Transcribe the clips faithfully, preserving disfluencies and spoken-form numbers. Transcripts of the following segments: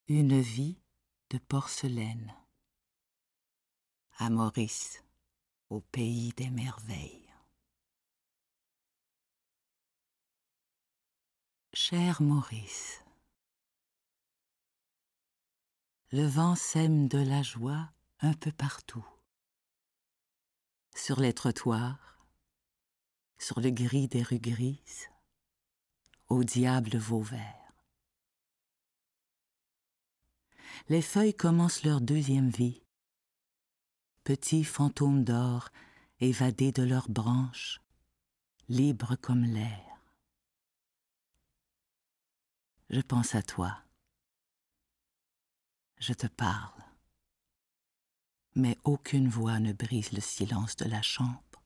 Une vie de porcelaine. À Maurice, au pays des merveilles. Cher Maurice, le vent sème de la joie un peu partout. Sur les trottoirs, sur le gris des rues grises, au diable Vauvert. Les feuilles commencent leur deuxième vie, petits fantômes d'or évadés de leurs branches, libres comme l'air. Je pense à toi. Je te parle. Mais aucune voix ne brise le silence de la chambre.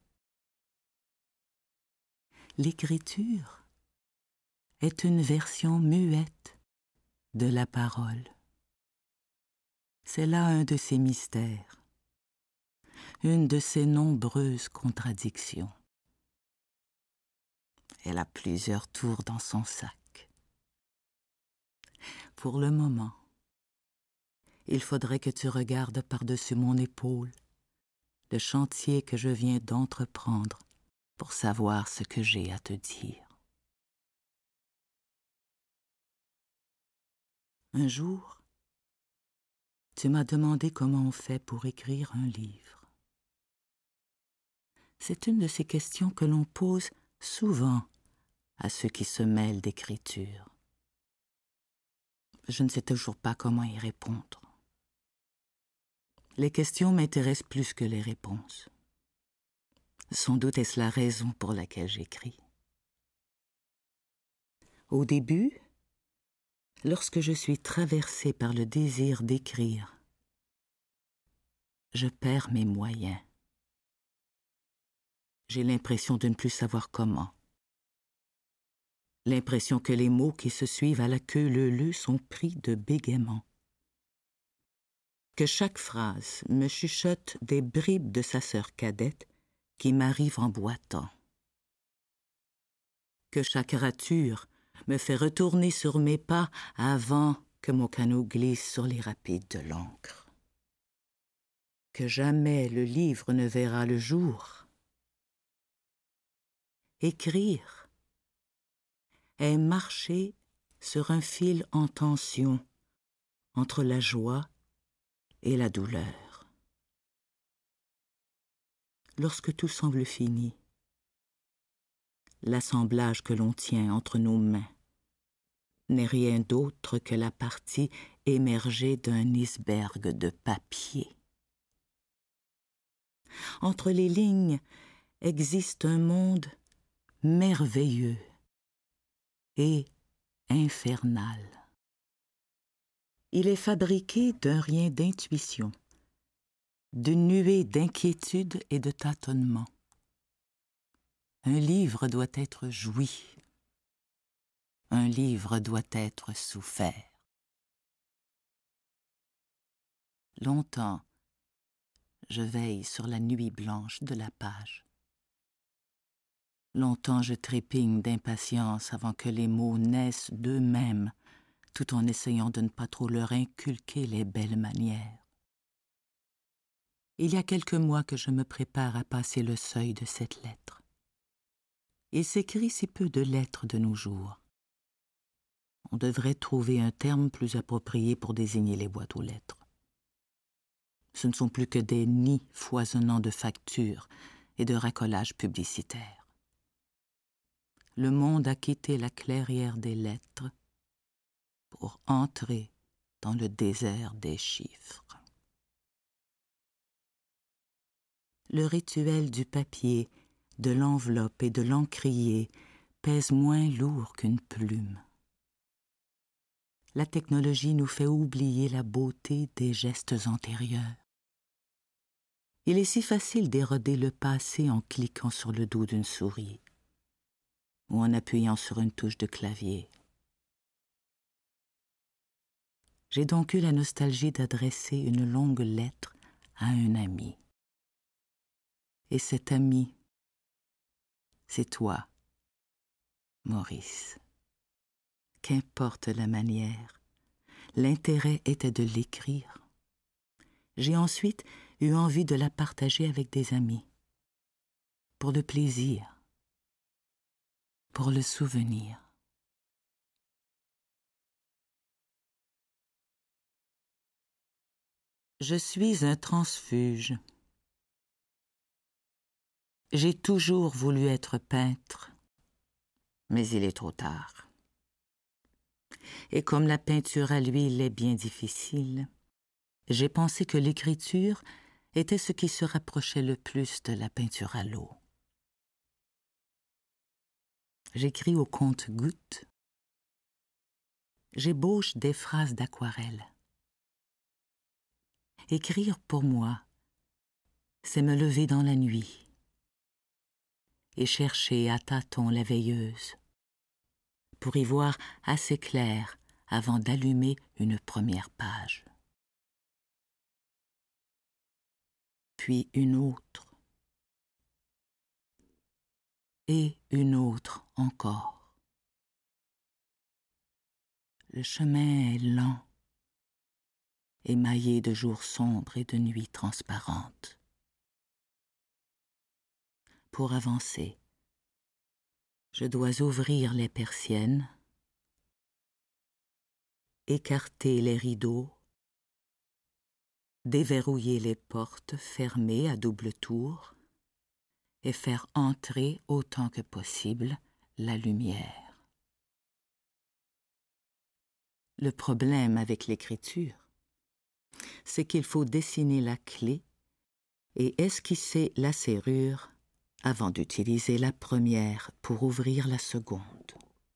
L'écriture est une version muette de la parole. C'est là un de ses mystères, une de ses nombreuses contradictions. Elle a plusieurs tours dans son sac. Pour le moment, il faudrait que tu regardes par-dessus mon épaule le chantier que je viens d'entreprendre pour savoir ce que j'ai à te dire. Un jour, tu m'as demandé comment on fait pour écrire un livre. C'est une de ces questions que l'on pose souvent à ceux qui se mêlent d'écriture. Je ne sais toujours pas comment y répondre. Les questions m'intéressent plus que les réponses. Sans doute est-ce la raison pour laquelle j'écris. Au début, lorsque je suis traversée par le désir d'écrire, je perds mes moyens. J'ai l'impression de ne plus savoir comment. L'impression que les mots qui se suivent à la queue leu-leu sont pris de bégaiement. Que chaque phrase me chuchote des bribes de sa sœur cadette qui m'arrive en boitant. Que chaque rature me fait retourner sur mes pas avant que mon canot glisse sur les rapides de l'encre. Que jamais le livre ne verra le jour. Écrire est marcher sur un fil en tension entre la joie et la douleur. Lorsque tout semble fini, l'assemblage que l'on tient entre nos mains n'est rien d'autre que la partie émergée d'un iceberg de papier. Entre les lignes existe un monde merveilleux et infernal. Il est fabriqué d'un rien d'intuition, d'une nuée d'inquiétude et de tâtonnement. Un livre doit être joui. Un livre doit être souffert. Longtemps, je veille sur la nuit blanche de la page. Longtemps je trépigne d'impatience avant que les mots naissent d'eux-mêmes, tout en essayant de ne pas trop leur inculquer les belles manières. Il y a quelques mois que je me prépare à passer le seuil de cette lettre. Il s'écrit si peu de lettres de nos jours. On devrait trouver un terme plus approprié pour désigner les boîtes aux lettres. Ce ne sont plus que des nids foisonnants de factures et de racolages publicitaires. Le monde a quitté la clairière des lettres pour entrer dans le désert des chiffres. Le rituel du papier, de l'enveloppe et de l'encrier pèse moins lourd qu'une plume. La technologie nous fait oublier la beauté des gestes antérieurs. Il est si facile d'éroder le passé en cliquant sur le dos d'une souris ou en appuyant sur une touche de clavier. J'ai donc eu la nostalgie d'adresser une longue lettre à un ami. Et cet ami, c'est toi, Maurice. Qu'importe la manière, l'intérêt était de l'écrire. J'ai ensuite eu envie de la partager avec des amis, pour le plaisir, pour le souvenir. Je suis un transfuge. J'ai toujours voulu être peintre, mais il est trop tard. Et comme la peinture à l'huile est bien difficile, j'ai pensé que l'écriture était ce qui se rapprochait le plus de la peinture à l'eau. J'écris au compte-gouttes. J'ébauche des phrases d'aquarelle. Écrire pour moi, c'est me lever dans la nuit et chercher à tâtons la veilleuse pour y voir assez clair avant d'allumer une première page. Puis une autre, et une autre encore. Le chemin est lent, émaillé de jours sombres et de nuits transparentes. Pour avancer, je dois ouvrir les persiennes, écarter les rideaux, déverrouiller les portes fermées à double tour et faire entrer autant que possible la lumière. Le problème avec l'écriture, c'est qu'il faut dessiner la clé et esquisser la serrure avant d'utiliser la première pour ouvrir la seconde.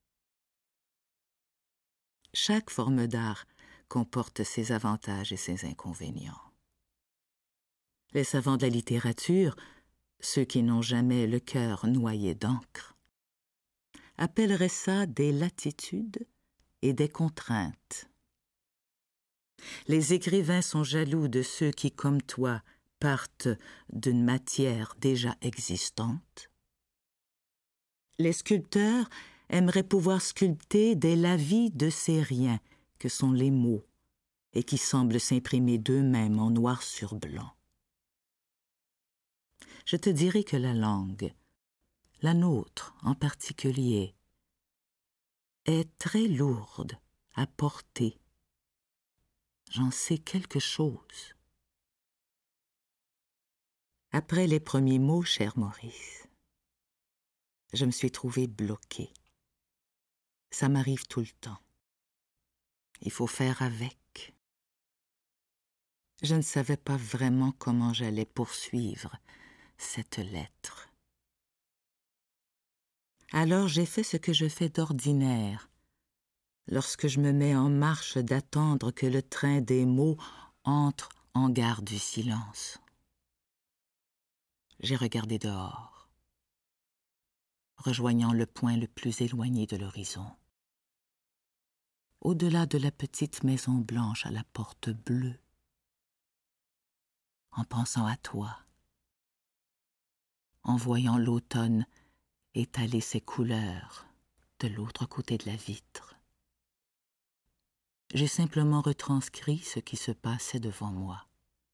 Chaque forme d'art comporte ses avantages et ses inconvénients. Les savants de la littérature, ceux qui n'ont jamais le cœur noyé d'encre, appelleraient ça des latitudes et des contraintes. Les écrivains sont jaloux de ceux qui, comme toi, partent d'une matière déjà existante. Les sculpteurs aimeraient pouvoir sculpter dès la vie de ces riens que sont les mots et qui semblent s'imprimer d'eux-mêmes en noir sur blanc. Je te dirai que la langue, la nôtre en particulier, est très lourde à porter. J'en sais quelque chose. Après les premiers mots, cher Maurice, je me suis trouvée bloquée. Ça m'arrive tout le temps. Il faut faire avec. Je ne savais pas vraiment comment j'allais poursuivre cette lettre. Alors j'ai fait ce que je fais d'ordinaire, lorsque je me mets en marche d'attendre que le train des mots entre en gare du silence. J'ai regardé dehors, rejoignant le point le plus éloigné de l'horizon. Au-delà de la petite maison blanche à la porte bleue, en pensant à toi, en voyant l'automne étaler ses couleurs de l'autre côté de la vitre. J'ai simplement retranscrit ce qui se passait devant moi.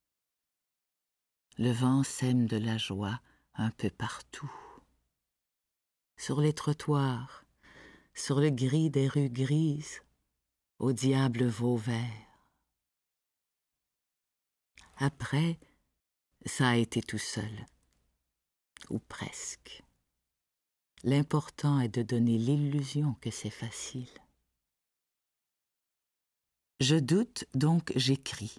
Le vent sème de la joie un peu partout. Sur les trottoirs, sur le gris des rues grises, au diable Vauvert. Après, ça a été tout seul, ou presque. L'important est de donner l'illusion que c'est facile. Je doute, donc j'écris.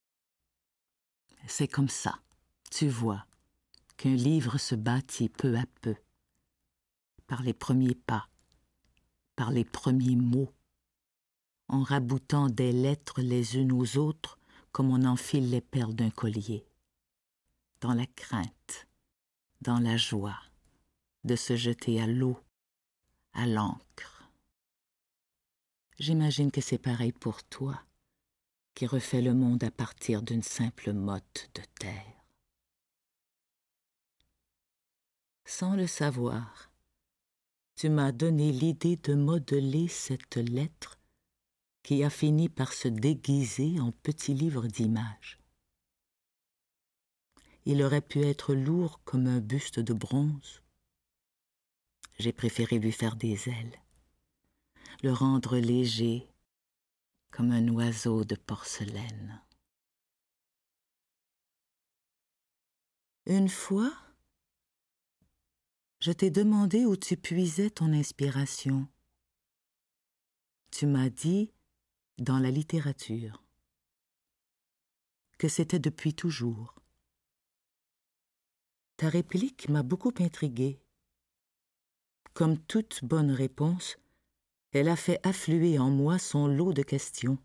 C'est comme ça, tu vois, qu'un livre se bâtit peu à peu, par les premiers pas, par les premiers mots, en raboutant des lettres les unes aux autres comme on enfile les perles d'un collier, dans la crainte, dans la joie de se jeter à l'eau, à l'encre. J'imagine que c'est pareil pour toi, qui refait le monde à partir d'une simple motte de terre. Sans le savoir, tu m'as donné l'idée de modeler cette lettre qui a fini par se déguiser en petit livre d'images. Il aurait pu être lourd comme un buste de bronze. J'ai préféré lui faire des ailes, le rendre léger comme un oiseau de porcelaine. Une fois, je t'ai demandé où tu puisais ton inspiration. Tu m'as dit dans la littérature, que c'était depuis toujours. Ta réplique m'a beaucoup intriguée. Comme toute bonne réponse, elle a fait affluer en moi son lot de questions.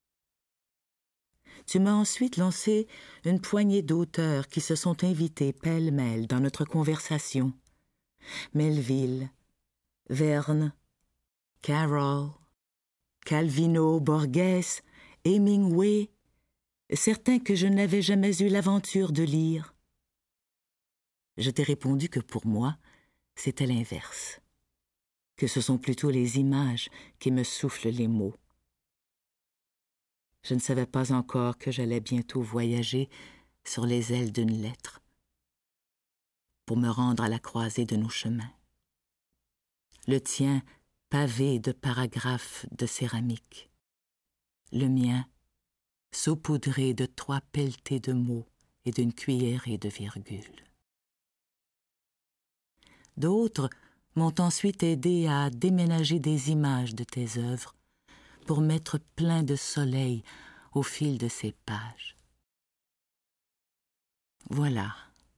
Tu m'as ensuite lancé une poignée d'auteurs qui se sont invités pêle-mêle dans notre conversation. Melville, Verne, Carroll, Calvino, Borges, Hemingway, certains que je n'avais jamais eu l'aventure de lire. Je t'ai répondu que pour moi, c'était l'inverse, que ce sont plutôt les images qui me soufflent les mots. Je ne savais pas encore que j'allais bientôt voyager sur les ailes d'une lettre pour me rendre à la croisée de nos chemins. Le tien pavé de paragraphes de céramique, le mien saupoudré de trois pelletées de mots et d'une cuillerée de virgules. D'autres m'ont ensuite aidé à déménager des images de tes œuvres pour mettre plein de soleil au fil de ces pages. Voilà,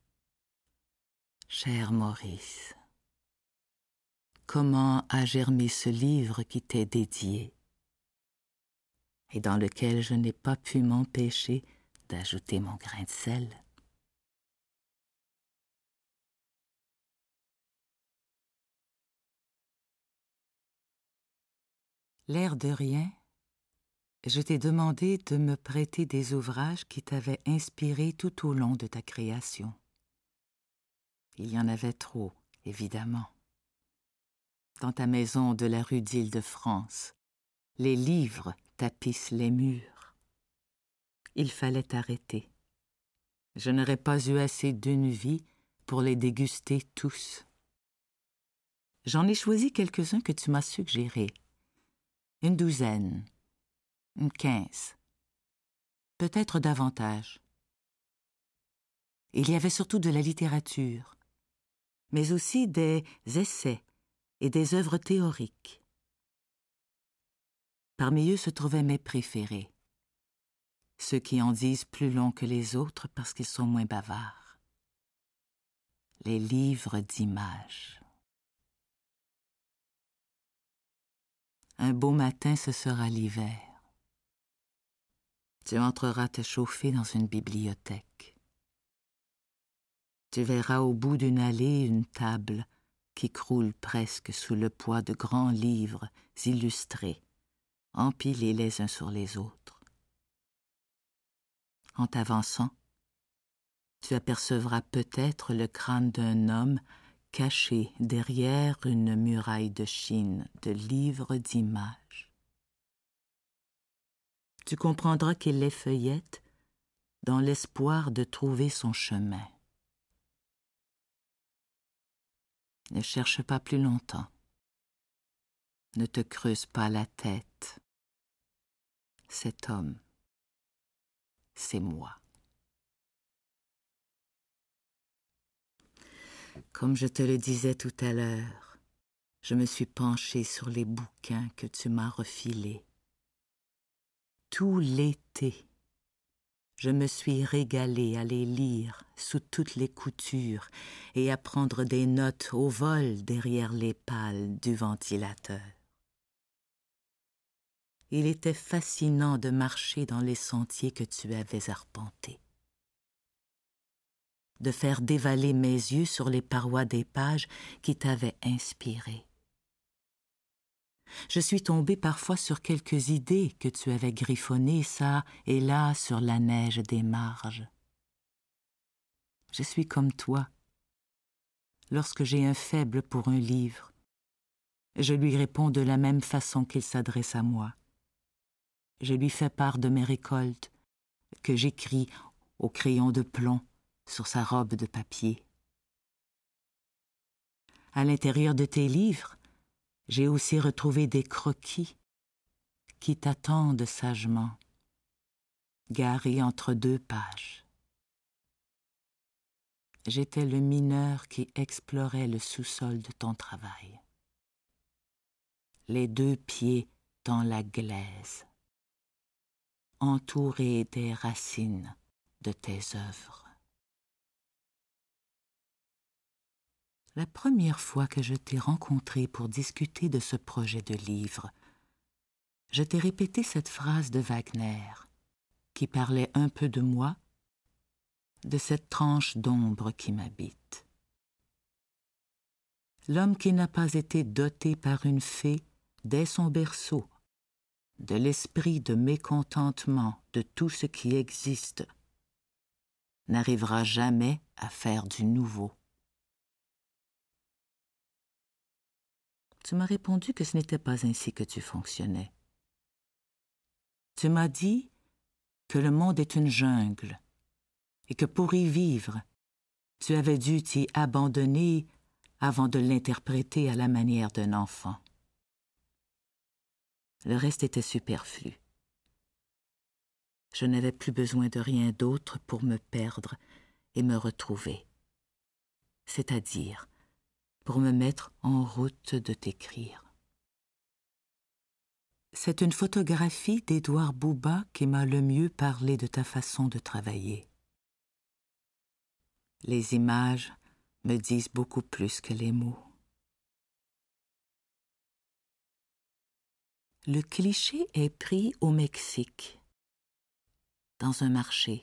cher Maurice, comment a germé ce livre qui t'est dédié et dans lequel je n'ai pas pu m'empêcher d'ajouter mon grain de sel. L'air de rien, je t'ai demandé de me prêter des ouvrages qui t'avaient inspiré tout au long de ta création. Il y en avait trop, évidemment. Dans ta maison de la rue d'Île-de-France, les livres tapissent les murs. Il fallait arrêter. Je n'aurais pas eu assez d'une vie pour les déguster tous. J'en ai choisi quelques-uns que tu m'as suggérés. Une douzaine, une quinze, peut-être davantage. Il y avait surtout de la littérature, mais aussi des essais et des œuvres théoriques. Parmi eux se trouvaient mes préférés, ceux qui en disent plus long que les autres parce qu'ils sont moins bavards. Les livres d'images. Un beau matin, ce sera l'hiver. Tu entreras te chauffer dans une bibliothèque. Tu verras au bout d'une allée une table qui croule presque sous le poids de grands livres illustrés, empilés les uns sur les autres. En t'avançant, tu apercevras peut-être le crâne d'un homme caché derrière une muraille de Chine de livres d'images. Tu comprendras qu'il les feuillette dans l'espoir de trouver son chemin. Ne cherche pas plus longtemps. Ne te creuse pas la tête. Cet homme, c'est moi. Comme je te le disais tout à l'heure, je me suis penchée sur les bouquins que tu m'as refilés. Tout l'été, je me suis régalée à les lire sous toutes les coutures et à prendre des notes au vol derrière les pales du ventilateur. Il était fascinant de marcher dans les sentiers que tu avais arpentés, de faire dévaler mes yeux sur les parois des pages qui t'avaient inspiré. Je suis tombée parfois sur quelques idées que tu avais griffonnées çà et là sur la neige des marges. Je suis comme toi. Lorsque j'ai un faible pour un livre, je lui réponds de la même façon qu'il s'adresse à moi. je lui fais part de mes récoltes, que j'écris au crayon de plomb sur sa robe de papier. À l'intérieur de tes livres, j'ai aussi retrouvé des croquis qui t'attendent sagement, garés entre deux pages. J'étais le mineur qui explorait le sous-sol de ton travail, les deux pieds dans la glaise, entouré des racines de tes œuvres. La première fois que je t'ai rencontré pour discuter de ce projet de livre, je t'ai répété cette phrase de Wagner, qui parlait un peu de moi, de cette tranche d'ombre qui m'habite. L'homme qui n'a pas été doté par une fée dès son berceau, de l'esprit de mécontentement de tout ce qui existe, n'arrivera jamais à faire du nouveau. Tu m'as répondu que ce n'était pas ainsi que tu fonctionnais. Tu m'as dit que le monde est une jungle et que pour y vivre, tu avais dû t'y abandonner avant de l'interpréter à la manière d'un enfant. Le reste était superflu. Je n'avais plus besoin de rien d'autre pour me perdre et me retrouver, c'est-à-dire pour me mettre en route de t'écrire. C'est une photographie d'Édouard Bouba qui m'a le mieux parlé de ta façon de travailler. Les images me disent beaucoup plus que les mots. Le cliché est pris au Mexique, dans un marché.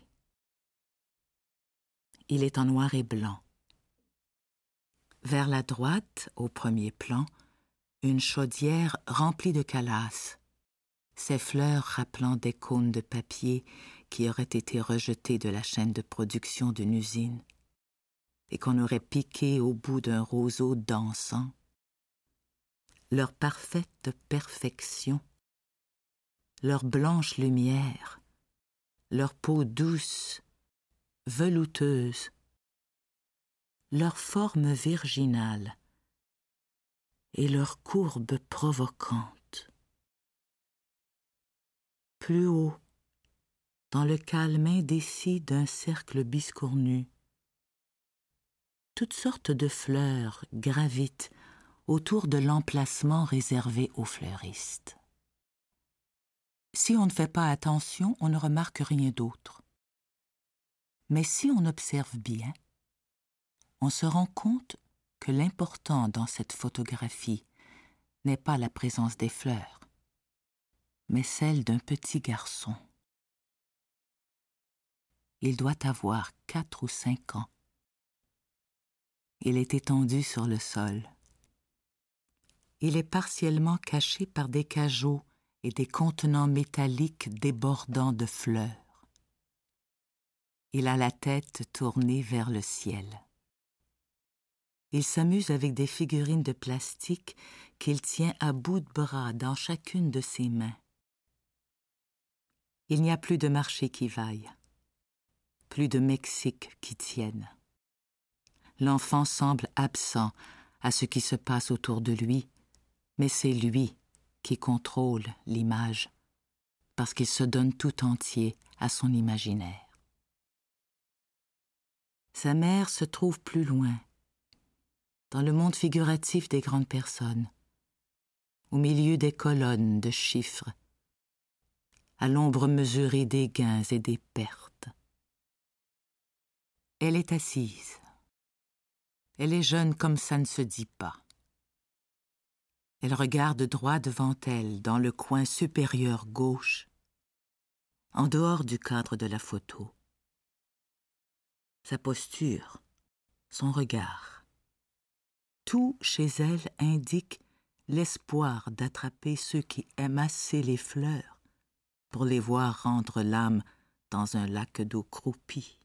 Il est en noir et blanc. Vers la droite, au premier plan, une chaudière remplie de calasses, ses fleurs rappelant des cônes de papier qui auraient été rejetés de la chaîne de production d'une usine et qu'on aurait piqués au bout d'un roseau dansant. Leur parfaite perfection, leur blanche lumière, leur peau douce, velouteuse, leur forme virginale et leur courbe provocante. Plus haut, dans le calme indécis d'un cercle biscornu, toutes sortes de fleurs gravitent autour de l'emplacement réservé aux fleuristes. Si on ne fait pas attention, on ne remarque rien d'autre. Mais si on observe bien, on se rend compte que l'important dans cette photographie n'est pas la présence des fleurs, mais celle d'un petit garçon. Il doit avoir quatre ou cinq ans. Il est étendu sur le sol. Il est partiellement caché par des cajots et des contenants métalliques débordant de fleurs. Il a la tête tournée vers le ciel. Il s'amuse avec des figurines de plastique qu'il tient à bout de bras dans chacune de ses mains. Il n'y a plus de marché qui vaille, plus de Mexique qui tienne. L'enfant semble absent à ce qui se passe autour de lui, mais c'est lui qui contrôle l'image, parce qu'il se donne tout entier à son imaginaire. Sa mère se trouve plus loin, dans le monde figuratif des grandes personnes, au milieu des colonnes de chiffres, à l'ombre mesurée des gains et des pertes. Elle est assise. Elle est jeune comme ça ne se dit pas. Elle regarde droit devant elle, dans le coin supérieur gauche, en dehors du cadre de la photo. Sa posture, son regard, tout chez elle indique l'espoir d'attraper ceux qui aiment assez les fleurs pour les voir rendre l'âme dans un lac d'eau croupie.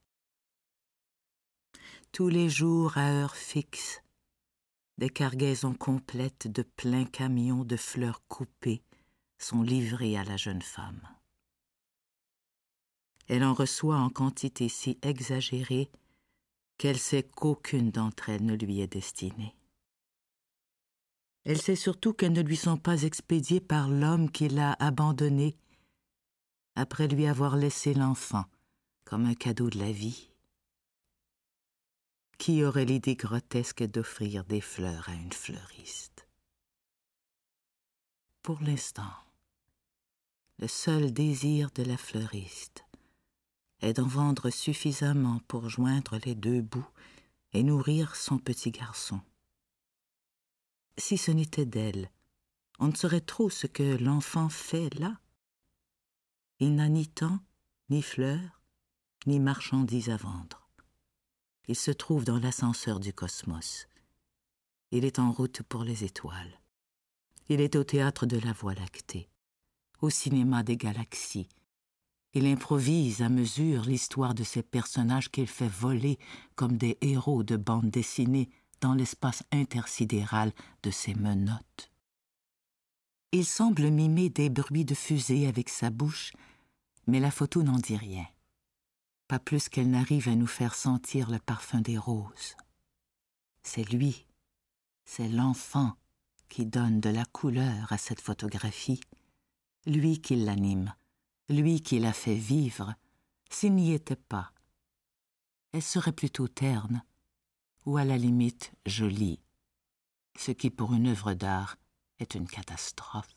Tous les jours à heure fixe, des cargaisons complètes de pleins camions de fleurs coupées sont livrées à la jeune femme. Elle en reçoit en quantité si exagérée qu'elle sait qu'aucune d'entre elles ne lui est destinée. Elle sait surtout qu'elles ne lui sont pas expédiées par l'homme qui l'a abandonnée après lui avoir laissé l'enfant comme un cadeau de la vie. Qui aurait l'idée grotesque d'offrir des fleurs à une fleuriste? Pour l'instant, le seul désir de la fleuriste est d'en vendre suffisamment pour joindre les deux bouts et nourrir son petit garçon. Si ce n'était d'elle, on ne saurait trop ce que l'enfant fait là. Il n'a ni temps, ni fleurs, ni marchandises à vendre. Il se trouve dans l'ascenseur du cosmos. Il est en route pour les étoiles. Il est au théâtre de la Voie lactée, au cinéma des galaxies. Il improvise à mesure l'histoire de ces personnages qu'il fait voler comme des héros de bande dessinée dans l'espace intersidéral de ses menottes. Il semble mimer des bruits de fusée avec sa bouche, mais la photo n'en dit rien. Pas plus qu'elle n'arrive à nous faire sentir le parfum des roses. C'est lui, c'est l'enfant qui donne de la couleur à cette photographie, lui qui l'anime, lui qui la fait vivre. S'il n'y était pas, elle serait plutôt terne, ou à la limite jolie, ce qui pour une œuvre d'art est une catastrophe.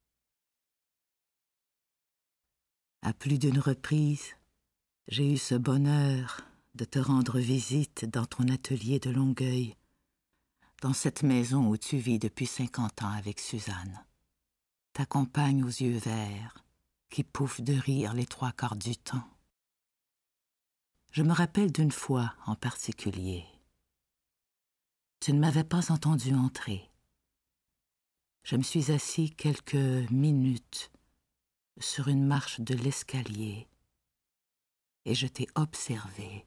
À plus d'une reprise, j'ai eu ce bonheur de te rendre visite dans ton atelier de Longueuil, dans cette maison où tu vis depuis cinquante ans avec Suzanne, ta compagne aux yeux verts, qui pouffe de rire les trois quarts du temps. Je me rappelle d'une fois en particulier. Tu ne m'avais pas entendu entrer. Je me suis assis quelques minutes sur une marche de l'escalier et je t'ai observé.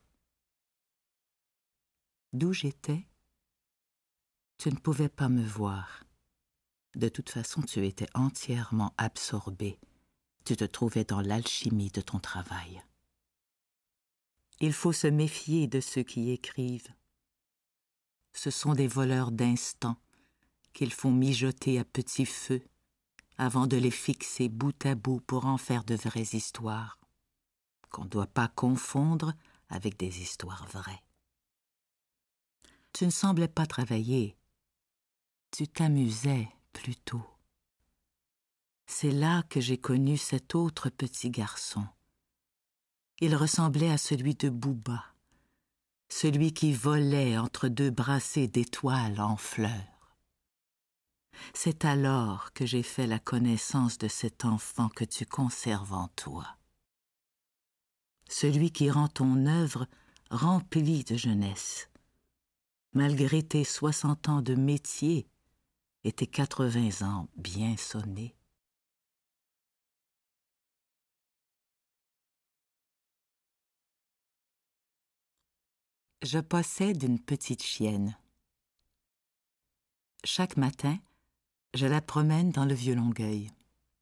D'où j'étais, tu ne pouvais pas me voir. De toute façon, tu étais entièrement absorbé. Tu te trouvais dans l'alchimie de ton travail. Il faut se méfier de ceux qui écrivent. Ce sont des voleurs d'instants qu'il faut mijoter à petit feu avant de les fixer bout à bout pour en faire de vraies histoires, qu'on ne doit pas confondre avec des histoires vraies. Tu ne semblais pas travailler, tu t'amusais plutôt. C'est là que j'ai connu cet autre petit garçon. Il ressemblait à celui de Booba, celui qui volait entre deux brassées d'étoiles en fleurs. C'est alors que j'ai fait la connaissance de cet enfant que tu conserves en toi. Celui qui rend ton œuvre remplie de jeunesse, malgré tes soixante ans de métier et tes quatre-vingts ans bien sonnés. Je possède une petite chienne. Chaque matin, je la promène dans le vieux Longueuil.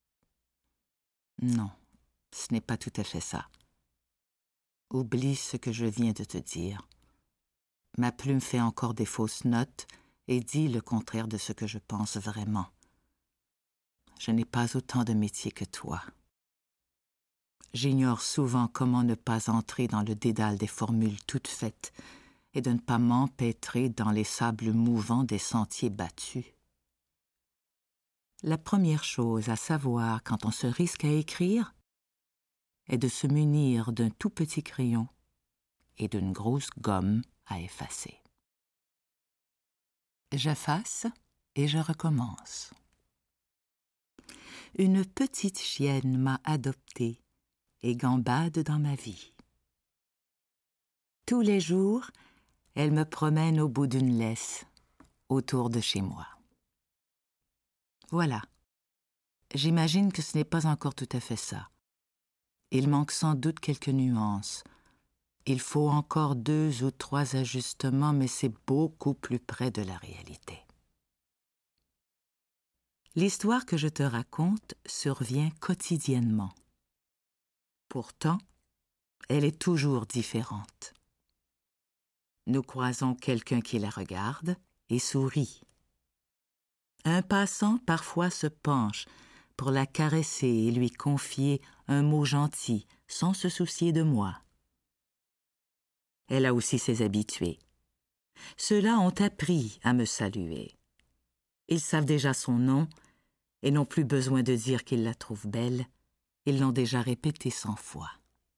Non, ce n'est pas tout à fait ça. Oublie ce que je viens de te dire. Ma plume fait encore des fausses notes et dit le contraire de ce que je pense vraiment. Je n'ai pas autant de métier que toi. J'ignore souvent comment ne pas entrer dans le dédale des formules toutes faites et de ne pas m'empêtrer dans les sables mouvants des sentiers battus. La première chose à savoir quand on se risque à écrire est de se munir d'un tout petit crayon et d'une grosse gomme à effacer. J'efface et je recommence. Une petite chienne m'a adoptée et gambade dans ma vie. Tous les jours, elle me promène au bout d'une laisse, autour de chez moi. Voilà. J'imagine que ce n'est pas encore tout à fait ça. Il manque sans doute quelques nuances. Il faut encore deux ou trois ajustements, mais c'est beaucoup plus près de la réalité. L'histoire que je te raconte survient quotidiennement. Pourtant, Elle est toujours différente. Nous croisons quelqu'un qui la regarde et sourit. Un passant parfois se penche pour la caresser et lui confier un mot gentil sans se soucier de moi. Elle a aussi ses habitués. Ceux-là ont appris à me saluer. Ils savent déjà son nom et n'ont plus besoin de dire qu'ils la trouvent belle. Ils l'ont déjà répété cent fois.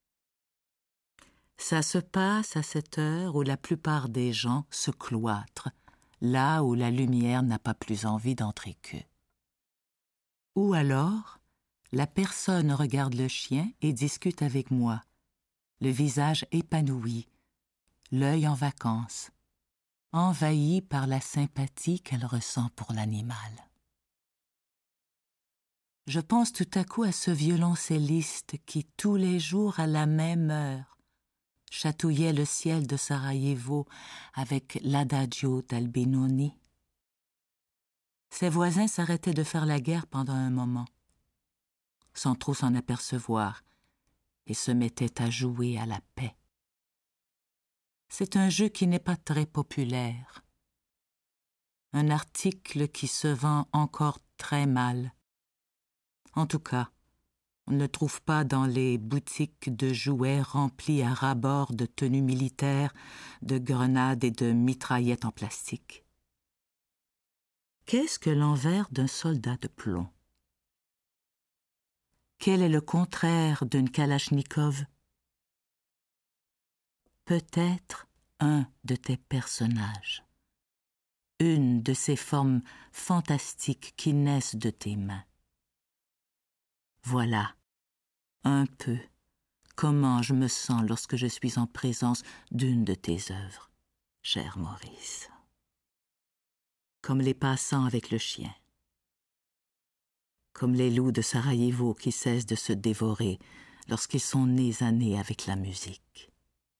Ça se passe à cette heure où la plupart des gens se cloîtrent, là où la lumière n'a pas plus envie d'entrer qu'eux. Ou alors, la personne regarde le chien et discute avec moi, le visage épanoui, l'œil en vacances, envahi par la sympathie qu'elle ressent pour l'animal. Je pense tout à coup à ce violoncelliste qui, tous les jours à la même heure, chatouillait le ciel de Sarajevo avec l'Adagio d'Albinoni. Ses voisins s'arrêtaient de faire la guerre pendant un moment, sans trop s'en apercevoir, et se mettaient à jouer à la paix. C'est un jeu qui n'est pas très populaire, un article qui se vend encore très mal. En tout cas, on ne le trouve pas dans les boutiques de jouets remplies à ras-bord de tenues militaires, de grenades et de mitraillettes en plastique. Qu'est-ce que l'envers d'un soldat de plomb? Quel est le contraire d'une Kalachnikov? Peut-être un de tes personnages, une de ces formes fantastiques qui naissent de tes mains. Voilà, un peu, comment je me sens lorsque je suis en présence d'une de tes œuvres, cher Maurice. Comme les passants avec le chien. Comme les loups de Sarajevo qui cessent de se dévorer lorsqu'ils sont nez à nez avec la musique.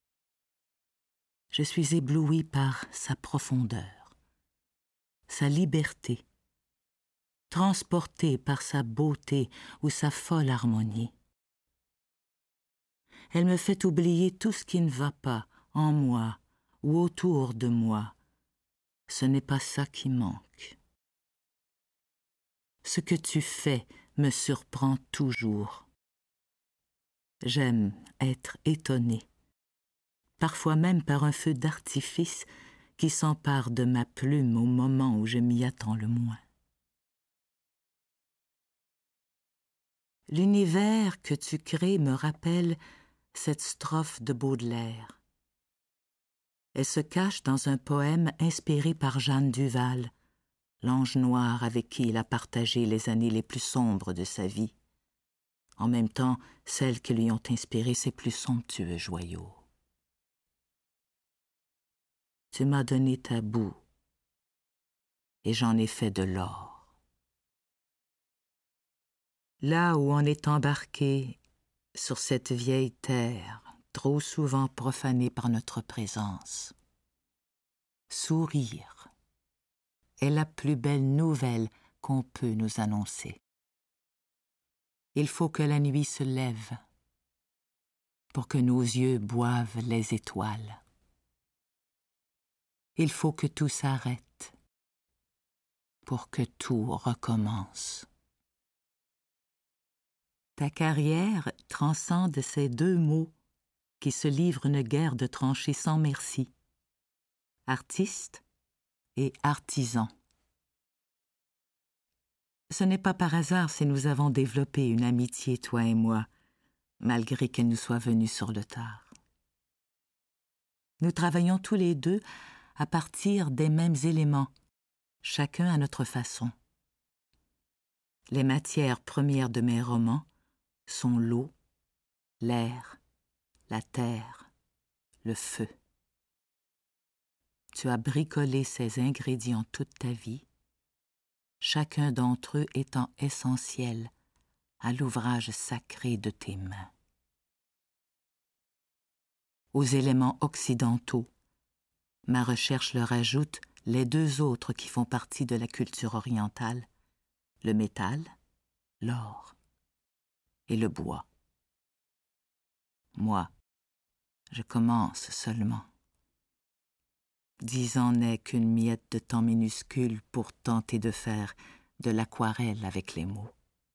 Je suis ébloui par sa profondeur, sa liberté, transporté par sa beauté ou sa folle harmonie. Elle me fait oublier tout ce qui ne va pas en moi ou autour de moi. Ce n'est pas ça qui manque. Ce que tu fais me surprend toujours. J'aime être étonné, parfois même par un feu d'artifice qui s'empare de ma plume au moment où je m'y attends le moins. L'univers que tu crées me rappelle cette strophe de Baudelaire. Elle se cache dans un poème inspiré par Jeanne Duval, l'ange noir avec qui il a partagé les années les plus sombres de sa vie, en même temps celles qui lui ont inspiré ses plus somptueux joyaux. Tu m'as donné ta boue, et j'en ai fait de l'or. Là où on est embarqué sur cette vieille terre, trop souvent profanée par notre présence, sourire est la plus belle nouvelle qu'on peut nous annoncer. Il faut que la nuit se lève pour que nos yeux boivent les étoiles. Il faut que tout s'arrête pour que tout recommence. Ta carrière transcende ces deux mots qui se livrent une guerre de tranchées sans merci. Artiste et artisan. Ce n'est pas par hasard si nous avons développé une amitié, toi et moi, malgré qu'elle nous soit venue sur le tard. Nous travaillons tous les deux à partir des mêmes éléments, chacun à notre façon. Les matières premières de mes romans sont l'eau, l'air, la terre, le feu. Tu as bricolé ces ingrédients toute ta vie, chacun d'entre eux étant essentiel à l'ouvrage sacré de tes mains. Aux éléments occidentaux, ma recherche leur ajoute les deux autres qui font partie de la culture orientale, le métal, l'or et le bois. Moi, Je commence seulement. Dix ans n'est qu'une miette de temps minuscule pour tenter de faire de l'aquarelle avec les mots.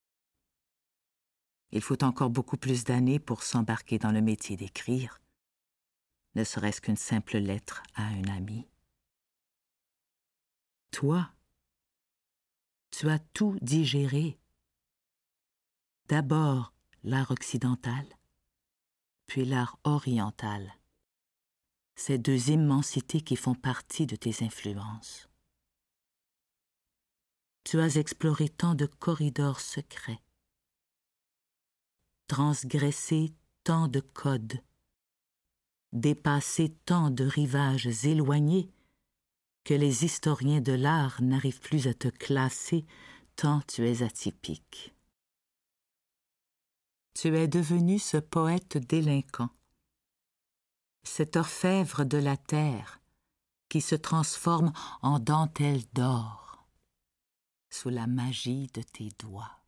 Il faut encore beaucoup plus d'années pour s'embarquer dans le métier d'écrire, ne serait-ce qu'une simple lettre à un ami. Toi, tu as tout digéré. D'abord l'art occidental, puis l'art oriental. Ces deux immensités qui font partie de tes influences. Tu as exploré tant de corridors secrets, transgressé tant de codes, dépassé tant de rivages éloignés que les historiens de l'art n'arrivent plus à te classer tant tu es atypique. Tu es devenu ce poète délinquant, cet orfèvre de la terre qui se transforme en dentelle d'or sous la magie de tes doigts.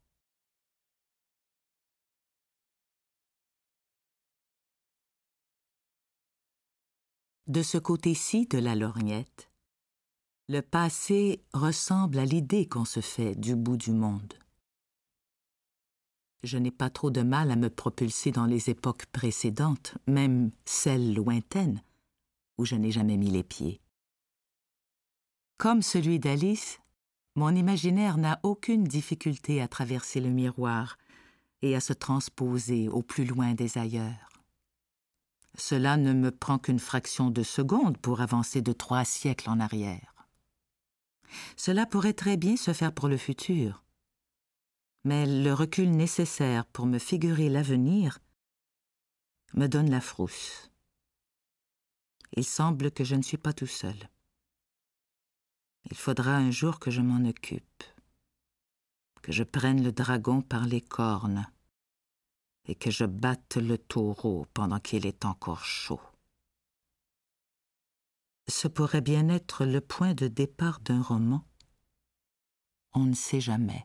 De ce côté-ci de la lorgnette, le passé ressemble à l'idée qu'on se fait du bout du monde. Je n'ai pas trop de mal à me propulser dans les époques précédentes, même celles lointaines, où je n'ai jamais mis les pieds. Comme celui d'Alice, mon imaginaire n'a aucune difficulté à traverser le miroir et à se transposer au plus loin des ailleurs. Cela ne me prend qu'une fraction de seconde pour avancer de trois siècles en arrière. Cela pourrait très bien se faire pour le futur. Mais le recul nécessaire pour me figurer l'avenir me donne la frousse. Il semble que je ne suis pas tout seul. Il faudra un jour que je m'en occupe, que je prenne le dragon par les cornes et que je batte le taureau pendant qu'il est encore chaud. Ce pourrait bien être le point de départ d'un roman. On ne sait jamais.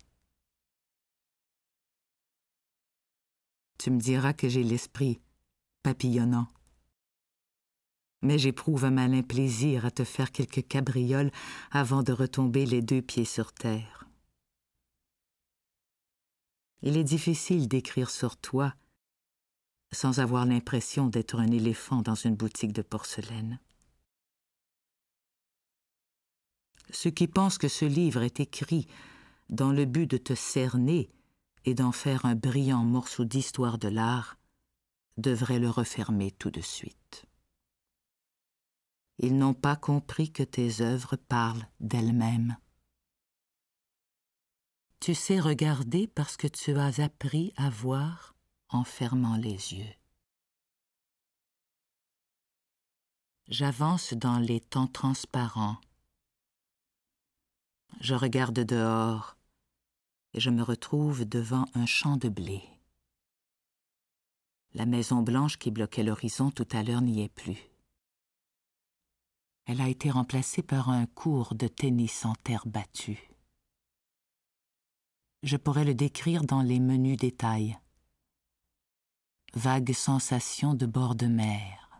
Tu me diras que j'ai l'esprit papillonnant. Mais j'éprouve un malin plaisir à te faire quelques cabrioles avant de retomber les deux pieds sur terre. Il est difficile d'écrire sur toi sans avoir l'impression d'être un éléphant dans une boutique de porcelaine. Ceux qui pensent que ce livre est écrit dans le but de te cerner et d'en faire un brillant morceau d'histoire de l'art, devraient le refermer tout de suite. Ils n'ont pas compris que tes œuvres parlent d'elles-mêmes. Tu sais regarder parce que tu as appris à voir en fermant les yeux. J'avance dans les temps transparents. Je regarde dehors et je me retrouve devant un champ de blé. La maison blanche qui bloquait l'horizon tout à l'heure n'y est plus. Elle a été remplacée par un court de tennis en terre battue. Je pourrais le décrire dans les menus détails. Vague sensation de bord de mer.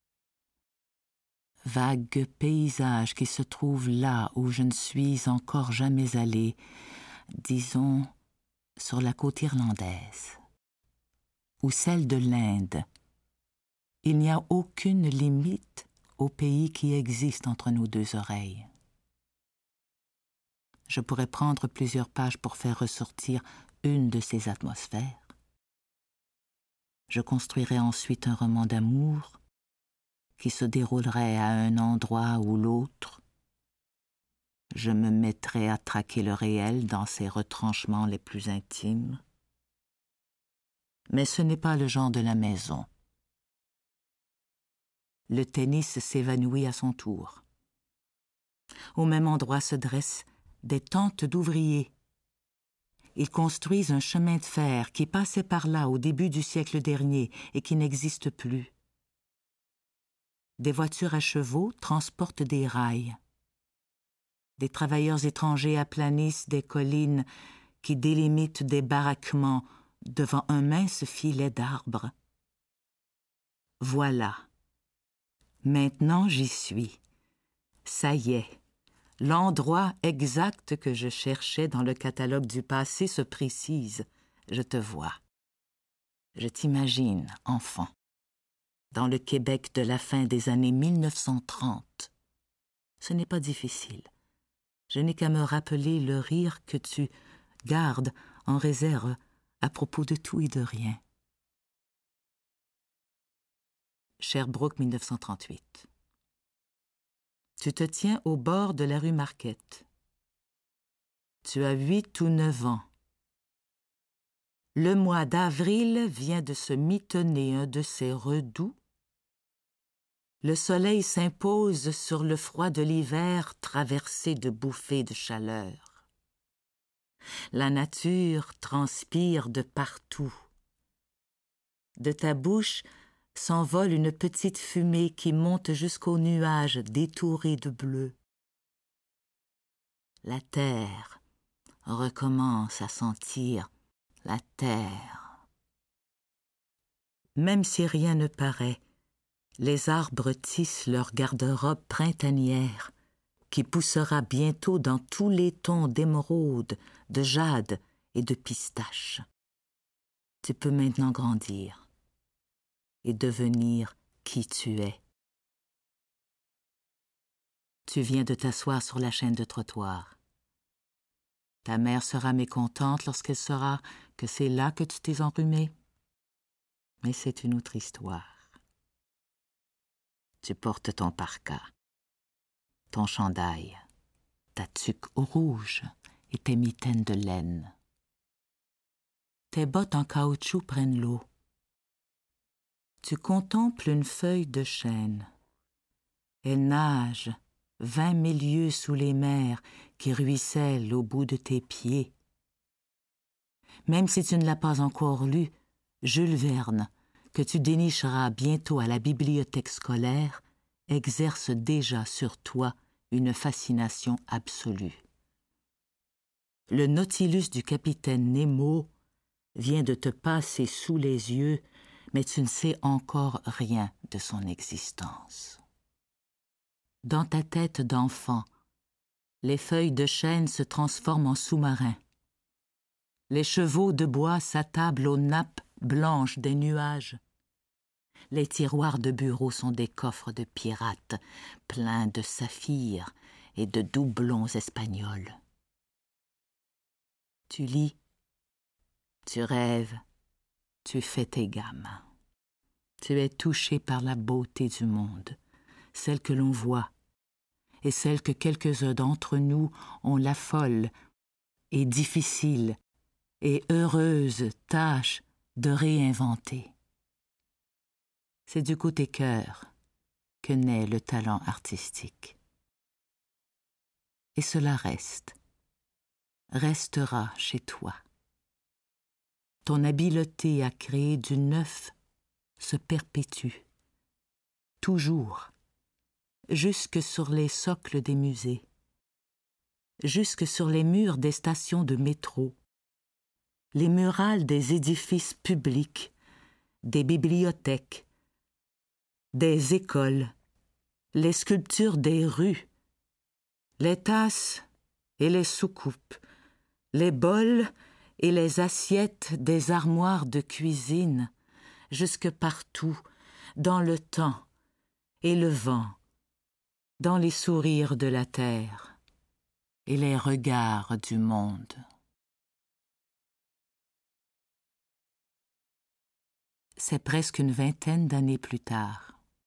Vague paysage qui se trouve là où je ne suis encore jamais allé, disons sur la côte irlandaise, ou celle de l'Inde. Il n'y a aucune limite au pays qui existe entre nos deux oreilles. Je pourrais prendre plusieurs pages pour faire ressortir une de ces atmosphères. Je construirais ensuite un roman d'amour qui se déroulerait à un endroit ou l'autre. Je me mettrais à traquer le réel dans ses retranchements les plus intimes. Mais ce n'est pas le genre de la maison. Le tennis s'évanouit à son tour. Au même endroit se dressent des tentes d'ouvriers. Ils construisent un chemin de fer qui passait par là au début du siècle dernier et qui n'existe plus. Des voitures à chevaux transportent des rails. Des travailleurs étrangers aplanissent des collines qui délimitent des baraquements devant un mince filet d'arbres. Voilà Maintenant j'y suis. Ça y est, l'endroit exact que je cherchais dans le catalogue du passé se précise. Je te vois. Je t'imagine, enfant, dans le Québec de la fin des années mille neuf cent trente. Ce n'est pas difficile. Je n'ai qu'à me rappeler le rire que tu gardes en réserve à propos de tout et de rien. Sherbrooke, mille neuf cent trente-huit. Tu te tiens au bord de la rue Marquette. Tu as huit ou neuf ans. Le mois d'avril vient de se mitonner un de ses redoux. Le soleil s'impose sur le froid de l'hiver traversé de bouffées de chaleur. La nature transpire de partout. De ta bouche s'envole une petite fumée qui monte jusqu'aux nuages détourés de bleu. La terre recommence à sentir la terre. Même si rien ne paraît, les arbres tissent leur garde-robe printanière qui poussera bientôt dans tous les tons d'émeraude, de jade et de pistache. Tu peux maintenant grandir et devenir qui tu es. Tu viens de t'asseoir sur la chaîne de trottoir. Ta mère sera mécontente lorsqu'elle saura que c'est là que tu t'es enrhumé. Mais c'est une autre histoire. Tu portes ton parka, ton chandail, ta tuque rouge et tes mitaines de laine. Tes bottes en caoutchouc prennent l'eau. Tu contemples une feuille de chêne. Elle nage vingt mille lieues sous les mers qui ruissellent au bout de tes pieds. Même si tu ne l'as pas encore lu, Jules Verne, que tu dénicheras bientôt à la bibliothèque scolaire, exerce déjà sur toi une fascination absolue. Le Nautilus du capitaine Nemo vient de te passer sous les yeux, mais tu ne sais encore rien de son existence. Dans ta tête d'enfant, les feuilles de chêne se transforment en sous-marins. Les chevaux de bois s'attablent aux nappes blanches des nuages. Les tiroirs de bureau sont des coffres de pirates, pleins de saphirs et de doublons espagnols. Tu lis, tu rêves, tu fais tes gammes. Tu es touché par la beauté du monde, celle que l'on voit, et celle que quelques-uns d'entre nous ont la folle et difficile et heureuse tâche de réinventer. C'est du côté cœur que naît le talent artistique. Et cela reste, restera chez toi. Ton habileté à créer du neuf se perpétue, toujours, jusque sur les socles des musées, jusque sur les murs des stations de métro, les murales des édifices publics, des bibliothèques, des écoles, les sculptures des rues, les tasses et les soucoupes, les bols et les assiettes des armoires de cuisine, jusque partout, dans le temps et le vent, dans les sourires de la terre et les regards du monde. C'est presque une vingtaine d'années plus tard.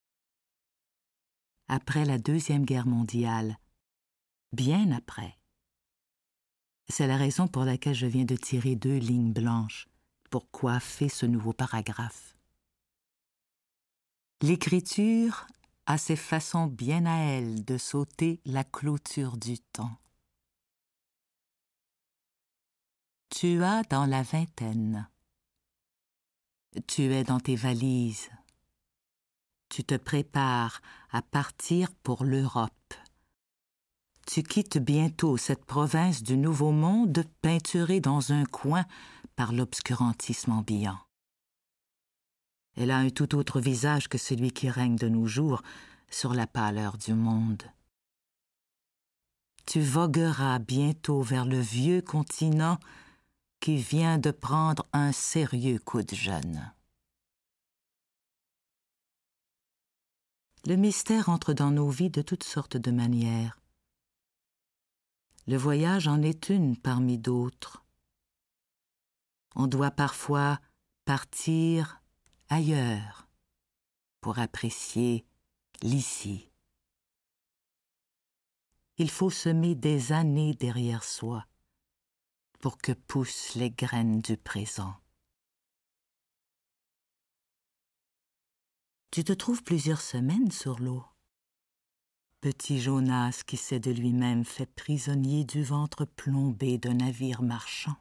Après la Deuxième Guerre mondiale, bien après. C'est la raison pour laquelle je viens de tirer deux lignes blanches pour coiffer ce nouveau paragraphe. L'écriture a ses façons bien à elle de sauter la clôture du temps. Tu as dans la vingtaine. Tu es dans tes valises. Tu te prépares à partir pour l'Europe. Tu quittes bientôt cette province du Nouveau Monde peinturée dans un coin par l'obscurantisme ambiant. Elle a un tout autre visage que celui qui règne de nos jours, sur la pâleur du monde. Tu vogueras bientôt vers le vieux continent qui vient de prendre un sérieux coup de jeûne. Le mystère entre dans nos vies de toutes sortes de manières. Le voyage en est une parmi d'autres. On doit parfois partir ailleurs pour apprécier l'ici. Il faut semer des années derrière soi pour que poussent les graines du présent. Tu te trouves plusieurs semaines sur l'eau. Petit Jonas qui s'est de lui-même fait prisonnier du ventre plombé d'un navire marchand.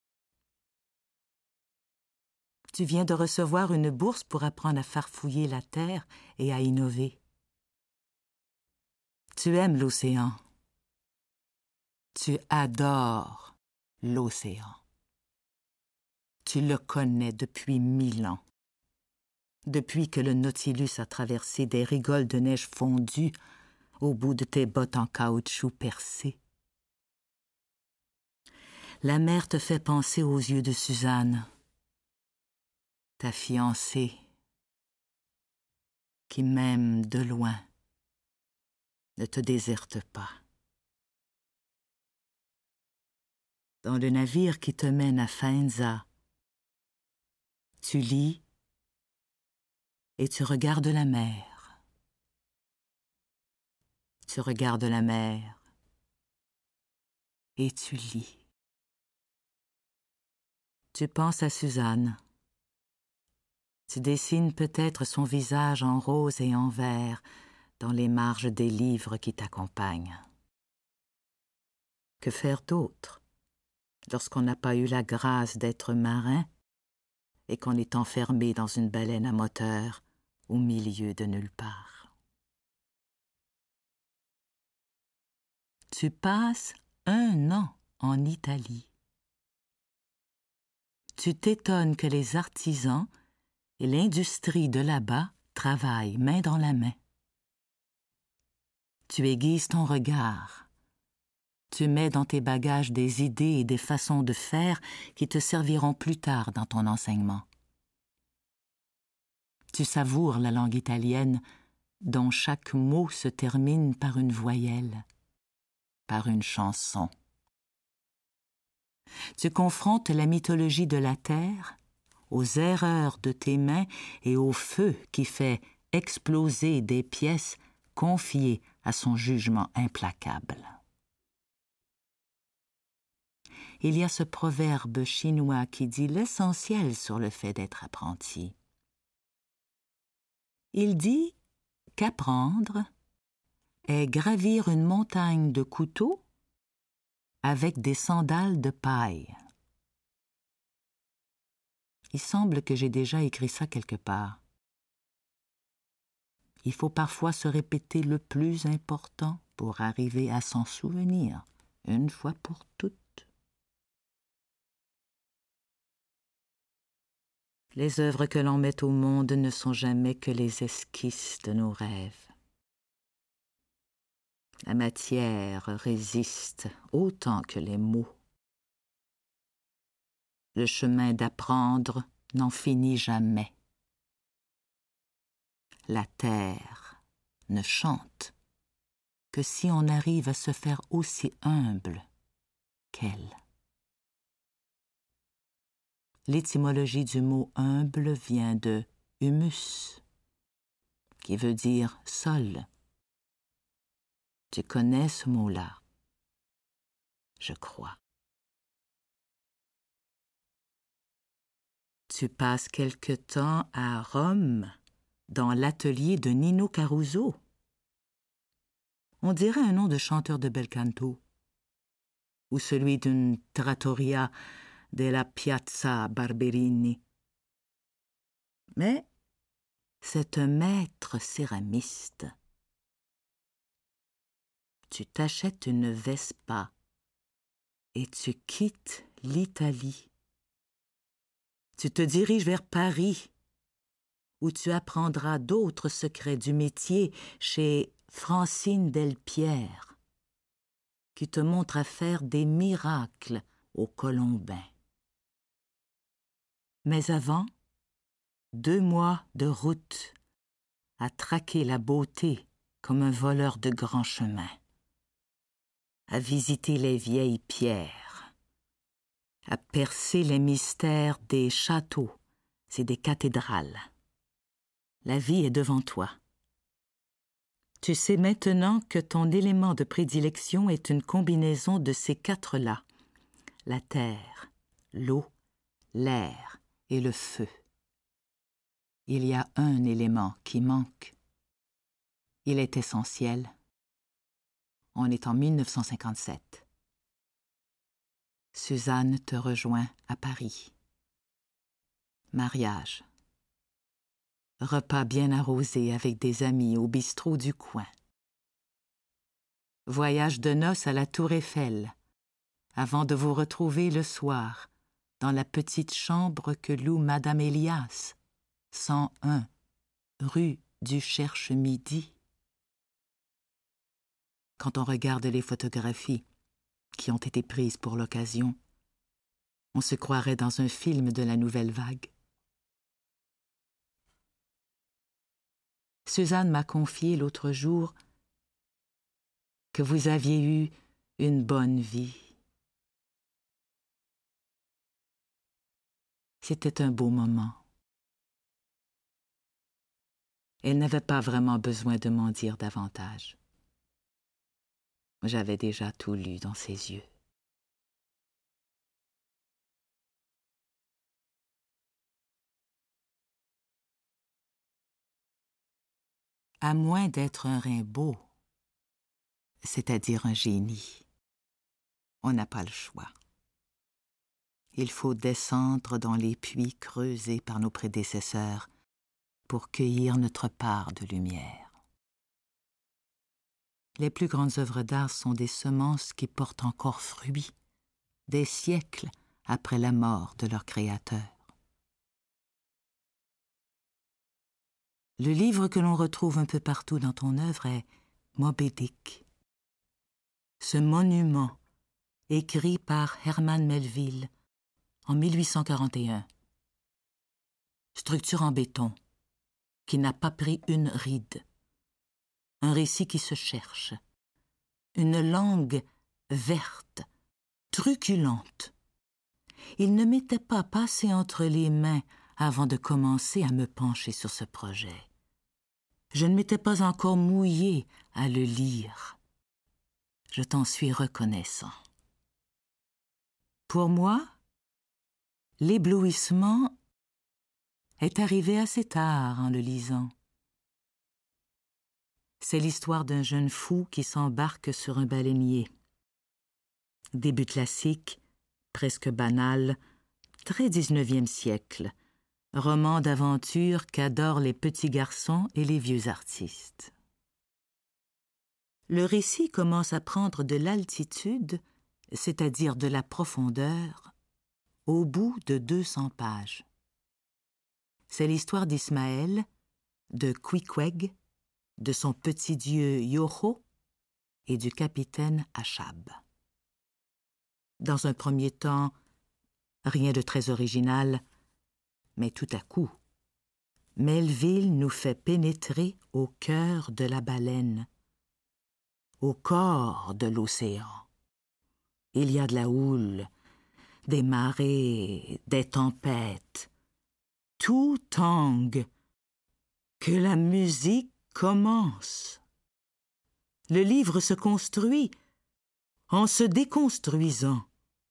Tu viens de recevoir une bourse pour apprendre à farfouiller la terre et à innover. Tu aimes l'océan. Tu adores l'océan. Tu le connais depuis mille ans. Depuis que le Nautilus a traversé des rigoles de neige fondue au bout de tes bottes en caoutchouc percé. La mer te fait penser aux yeux de Suzanne, ta fiancée, qui même de loin ne te déserte pas. Dans le navire qui te mène à Faenza, tu lis et tu regardes la mer. Tu regardes la mer et tu lis. Tu penses à Suzanne. Tu dessines peut-être son visage en rose et en vert dans les marges des livres qui t'accompagnent. Que faire d'autre lorsqu'on n'a pas eu la grâce d'être marin et qu'on est enfermé dans une baleine à moteur au milieu de nulle part? Tu passes un an en Italie. Tu t'étonnes que les artisans et l'industrie de là-bas travaillent main dans la main. Tu aiguises ton regard. Tu mets dans tes bagages des idées et des façons de faire qui te serviront plus tard dans ton enseignement. Tu savoures la langue italienne dont chaque mot se termine par une voyelle, par une chanson. Tu confrontes la mythologie de la terre aux erreurs de tes mains et au feu qui fait exploser des pièces confiées à son jugement implacable. Il y a ce proverbe chinois qui dit l'essentiel sur le fait d'être apprenti. Il dit qu'apprendre est gravir une montagne de couteaux avec des sandales de paille. Il semble que j'ai déjà écrit ça quelque part. Il faut parfois se répéter le plus important pour arriver à s'en souvenir, une fois pour toutes. Les œuvres que l'on met au monde ne sont jamais que les esquisses de nos rêves. La matière résiste autant que les mots. Le chemin d'apprendre n'en finit jamais. La terre ne chante que si on arrive à se faire aussi humble qu'elle. L'étymologie du mot humble vient de humus, qui veut dire sol. Tu connais ce mot-là, je crois. Tu passes quelque temps à Rome, dans l'atelier de Nino Caruso. On dirait un nom de chanteur de bel canto, ou celui d'une trattoria della Piazza Barberini. Mais c'est un maître céramiste. Tu t'achètes une Vespa et tu quittes l'Italie. Tu te diriges vers Paris, où tu apprendras d'autres secrets du métier chez Francine Delpierre, qui te montre à faire des miracles au Colombin. Mais avant, deux mois de route à traquer la beauté comme un voleur de grands chemins, à visiter les vieilles pierres, à percer les mystères des châteaux et des cathédrales. La vie est devant toi. Tu sais maintenant que ton élément de prédilection est une combinaison de ces quatre-là: la terre, l'eau, l'air et le feu. Il y a un élément qui manque. Il est essentiel. On est en mille neuf cent cinquante-sept. Suzanne te rejoint à Paris. Mariage. Repas bien arrosé avec des amis au bistrot du coin. Voyage de noces à la Tour Eiffel, avant de vous retrouver le soir dans la petite chambre que loue Madame Elias, cent un, rue du Cherche-Midi. Quand on regarde les photographies qui ont été prises pour l'occasion, on se croirait dans un film de la Nouvelle Vague. Suzanne m'a confié l'autre jour que vous aviez eu une bonne vie. C'était un beau moment. Elle n'avait pas vraiment besoin de m'en dire davantage. J'avais déjà tout lu dans ses yeux. À moins d'être un Rimbaud, c'est-à-dire un génie, on n'a pas le choix. Il faut descendre dans les puits creusés par nos prédécesseurs pour cueillir notre part de lumière. Les plus grandes œuvres d'art sont des semences qui portent encore fruit, des siècles après la mort de leur créateur. Le livre que l'on retrouve un peu partout dans ton œuvre est Moby Dick. Ce monument, écrit par Herman Melville en mille huit cent quarante et un. Structure en béton, qui n'a pas pris une ride. Un récit qui se cherche. Une langue verte, truculente. Il ne m'était pas passé entre les mains avant de commencer à me pencher sur ce projet. Je ne m'étais pas encore mouillé à le lire. Je t'en suis reconnaissant. Pour moi, l'éblouissement est arrivé assez tard en le lisant. C'est l'histoire d'un jeune fou qui s'embarque sur un baleinier. Début classique, presque banal, très dix-neuvième siècle, roman d'aventure qu'adorent les petits garçons et les vieux artistes. Le récit commence à prendre de l'altitude, c'est-à-dire de la profondeur, au bout de deux cents pages. C'est l'histoire d'Ismaël, de Queequeg, de son petit dieu Yoho et du capitaine Achab. Dans un premier temps, rien de très original, mais tout à coup, Melville nous fait pénétrer au cœur de la baleine, au corps de l'océan. Il y a de la houle, des marées, des tempêtes. Tout tangue, que la musique commence. Le livre se construit en se déconstruisant.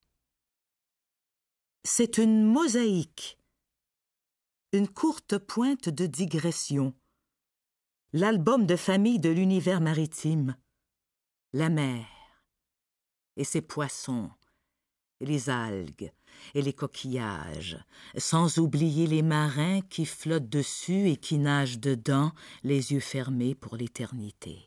C'est une mosaïque, une courte pointe de digression, l'album de famille de l'univers maritime, la mer et ses poissons, et les algues et les coquillages, sans oublier les marins qui flottent dessus et qui nagent dedans, les yeux fermés pour l'éternité.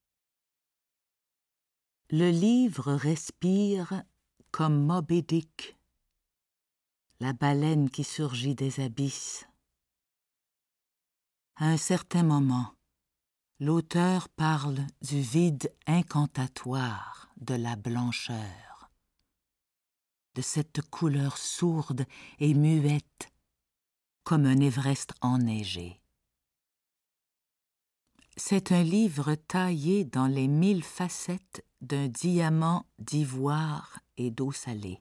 Le livre respire comme Moby Dick, la baleine qui surgit des abysses. À un certain moment, l'auteur parle du vide incantatoire de la blancheur, de cette couleur sourde et muette comme un Everest enneigé. C'est un livre taillé dans les mille facettes d'un diamant d'ivoire et d'eau salée.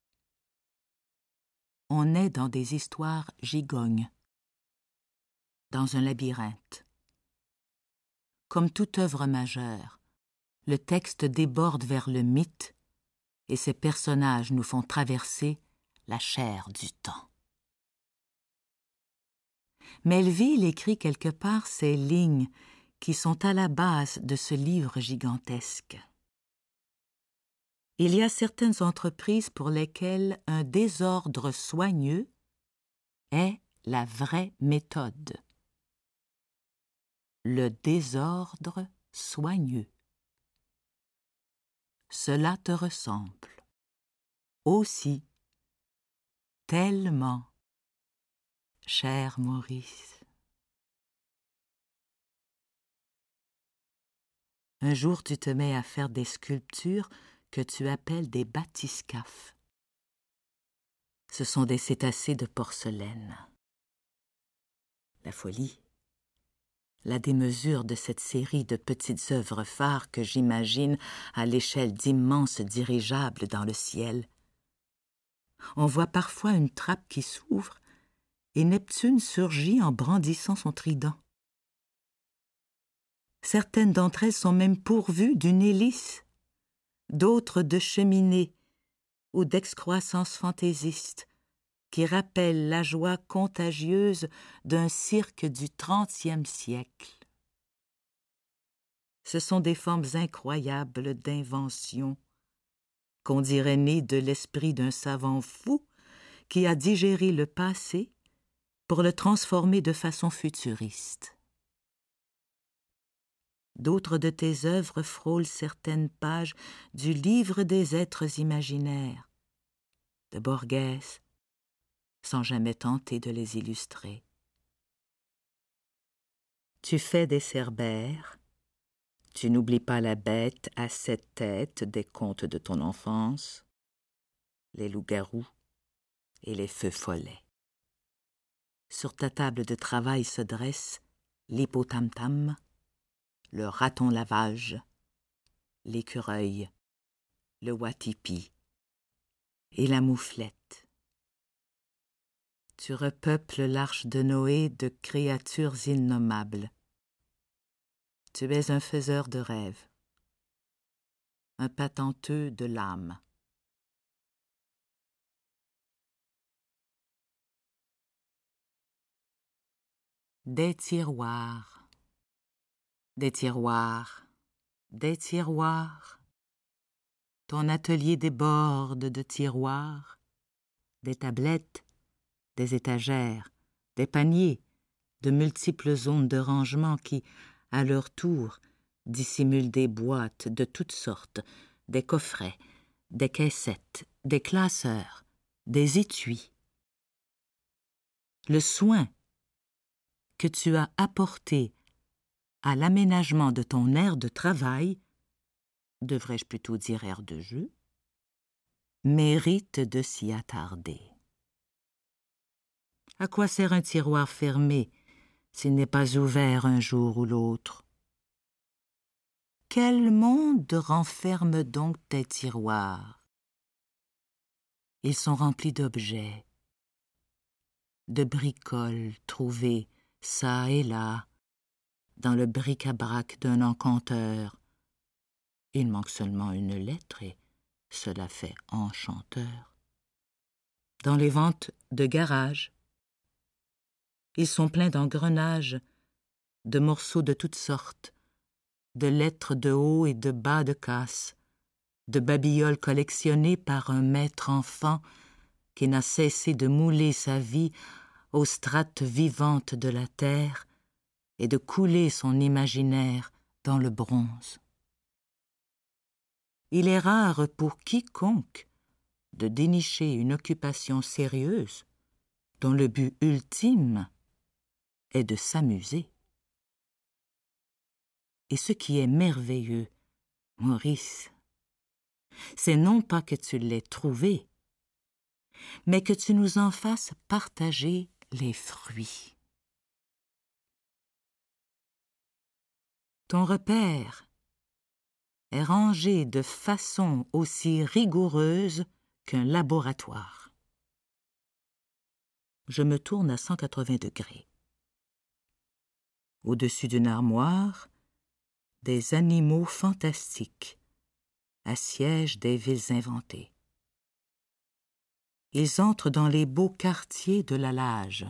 On est dans des histoires gigognes, dans un labyrinthe. Comme toute œuvre majeure, le texte déborde vers le mythe et ses personnages nous font traverser la chair du temps. Melville écrit quelque part ces lignes qui sont à la base de ce livre gigantesque. Il y a certaines entreprises pour lesquelles un désordre soigneux est la vraie méthode. Le désordre soigneux. Cela te ressemble. Aussi, tellement, cher Maurice. Un jour, tu te mets à faire des sculptures que tu appelles des bathyscaphes. Ce sont des cétacés de porcelaine. La folie, la démesure de cette série de petites œuvres phares que j'imagine à l'échelle d'immenses dirigeables dans le ciel. On voit parfois une trappe qui s'ouvre et Neptune surgit en brandissant son trident. Certaines d'entre elles sont même pourvues d'une hélice, d'autres de cheminées ou d'excroissances fantaisistes qui rappellent la joie contagieuse d'un cirque du trentième siècle. Ce sont des formes incroyables d'invention, qu'on dirait nées de l'esprit d'un savant fou qui a digéré le passé pour le transformer de façon futuriste. D'autres de tes œuvres frôlent certaines pages du livre des êtres imaginaires, de Borges, sans jamais tenter de les illustrer. Tu fais des cerbères, tu n'oublies pas la bête à sept têtes des contes de ton enfance, les loups-garous et les feux follets. Sur ta table de travail se dresse l'hippotam-tam, le raton lavage, l'écureuil, le watipi et la mouflette. Tu repeuples l'arche de Noé de créatures innommables. Tu es un faiseur de rêves, un patenteux de l'âme. Des tiroirs, des tiroirs, des tiroirs. Ton atelier déborde de tiroirs, des tablettes, des étagères, des paniers, de multiples zones de rangement qui, à leur tour, dissimulent des boîtes de toutes sortes, des coffrets, des caissettes, des classeurs, des étuis. Le soin que tu as apporté à l'aménagement de ton aire de travail, devrais-je plutôt dire aire de jeu, mérite de s'y attarder. À quoi sert un tiroir fermé s'il n'est pas ouvert un jour ou l'autre? Quel monde renferment donc tes tiroirs? Ils sont remplis d'objets, de bricoles trouvées çà et là, dans le bric-à-brac d'un encanteur. Il manque seulement une lettre et cela fait enchanteur. Dans les ventes de garage, ils sont pleins d'engrenages, de morceaux de toutes sortes, de lettres de haut et de bas de casse, de babioles collectionnées par un maître enfant qui n'a cessé de mouler sa vie aux strates vivantes de la terre et de couler son imaginaire dans le bronze. Il est rare pour quiconque de dénicher une occupation sérieuse dont le but ultime est de s'amuser. Et ce qui est merveilleux, Maurice, c'est non pas que tu l'aies trouvé, mais que tu nous en fasses partager les fruits. Ton repère est rangé de façon aussi rigoureuse qu'un laboratoire. Je me tourne à cent quatre-vingts degrés. Au-dessus d'une armoire, des animaux fantastiques assiègent des villes inventées. Ils entrent dans les beaux quartiers de la Lage.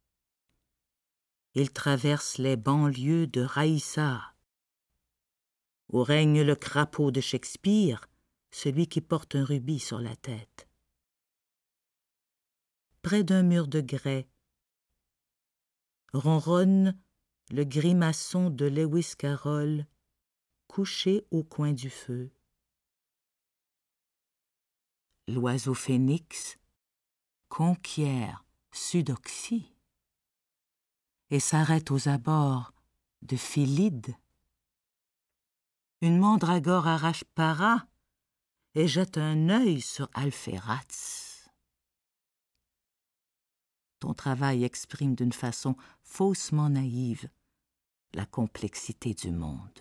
Ils traversent les banlieues de Raïssa, où règne le crapaud de Shakespeare, celui qui porte un rubis sur la tête. Près d'un mur de grès, ronronne le grimaçon de Lewis Carroll, couché au coin du feu. L'oiseau phénix conquiert Sudoxie et s'arrête aux abords de Philide. Une mandragore arrache Para et jette un œil sur Alphératz. Ton travail exprime d'une façon faussement naïve la complexité du monde.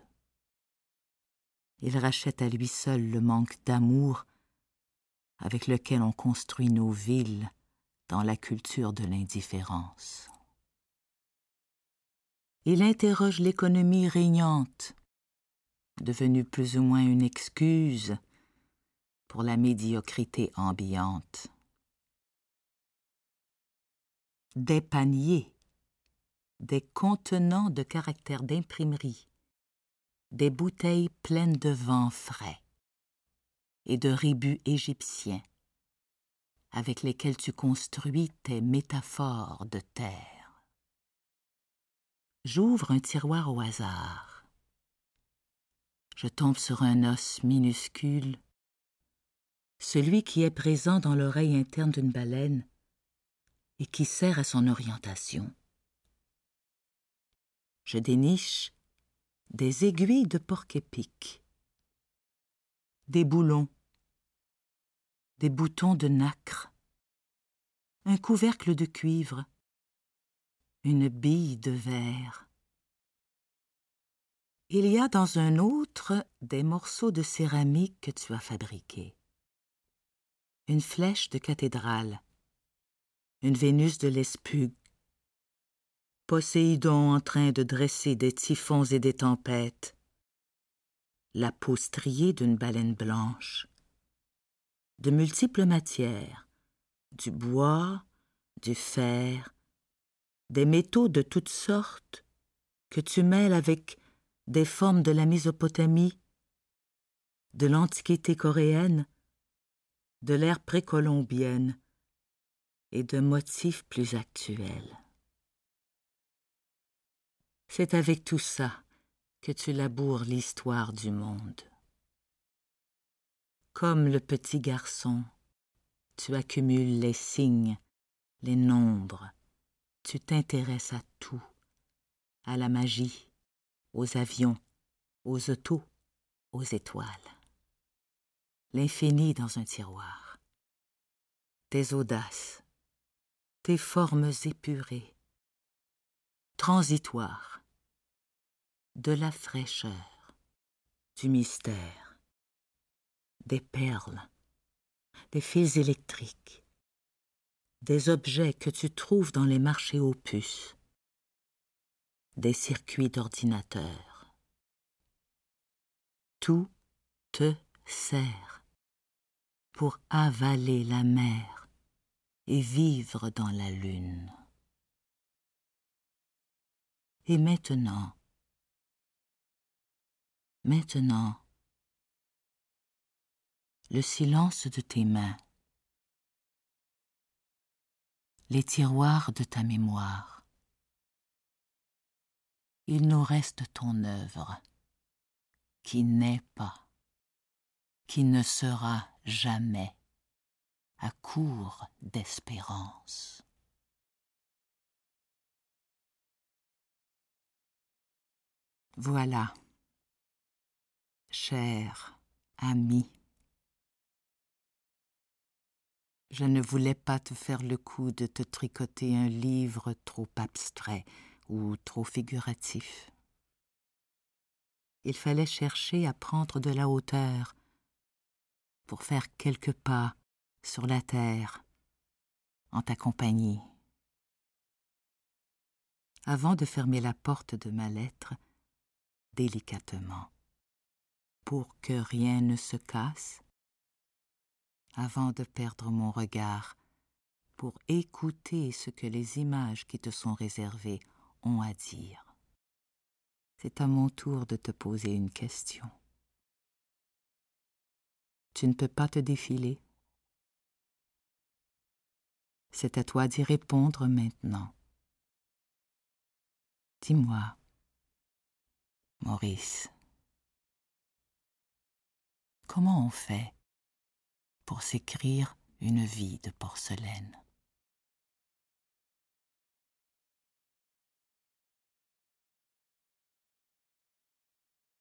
Il rachète à lui seul le manque d'amour avec lequel on construit nos villes dans la culture de l'indifférence. Il interroge l'économie régnante, devenue plus ou moins une excuse pour la médiocrité ambiante. Des paniers, des contenants de caractères d'imprimerie, des bouteilles pleines de vent frais et de rébus égyptiens avec lesquels tu construis tes métaphores de terre. J'ouvre un tiroir au hasard. Je tombe sur un os minuscule, celui qui est présent dans l'oreille interne d'une baleine et qui sert à son orientation. Je déniche des aiguilles de porc-épic, des boulons, des boutons de nacre, un couvercle de cuivre, une bille de verre. Il y a dans un autre des morceaux de céramique que tu as fabriqués. Une flèche de cathédrale, une Vénus de l'Espugue, Poséidon en train de dresser des typhons et des tempêtes, la peau striée d'une baleine blanche, de multiples matières, du bois, du fer, des métaux de toutes sortes que tu mêles avec des formes de la Mésopotamie, de l'Antiquité coréenne, de l'ère précolombienne et de motifs plus actuels. C'est avec tout ça que tu laboures l'histoire du monde. Comme le petit garçon, tu accumules les signes, les nombres, tu t'intéresses à tout, à la magie, aux avions, aux autos, aux étoiles. L'infini dans un tiroir. Tes audaces, tes formes épurées, transitoires, de la fraîcheur, du mystère, des perles, des fils électriques, des objets que tu trouves dans les marchés aux puces, des circuits d'ordinateur. Tout te sert pour avaler la mer et vivre dans la lune. Et maintenant, maintenant, le silence de tes mains, les tiroirs de ta mémoire. Il nous reste ton œuvre, qui n'est pas, qui ne sera jamais à court d'espérance. Voilà. Cher ami, je ne voulais pas te faire le coup de te tricoter un livre trop abstrait ou trop figuratif. Il fallait chercher à prendre de la hauteur pour faire quelques pas sur la terre en ta compagnie. Avant de fermer la porte de ma lettre, délicatement, pour que rien ne se casse, avant de perdre mon regard, pour écouter ce que les images qui te sont réservées ont à dire. C'est à mon tour de te poser une question. Tu ne peux pas te défiler. C'est à toi d'y répondre maintenant. Dis-moi, Maurice, comment on fait pour s'écrire une vie de porcelaine ?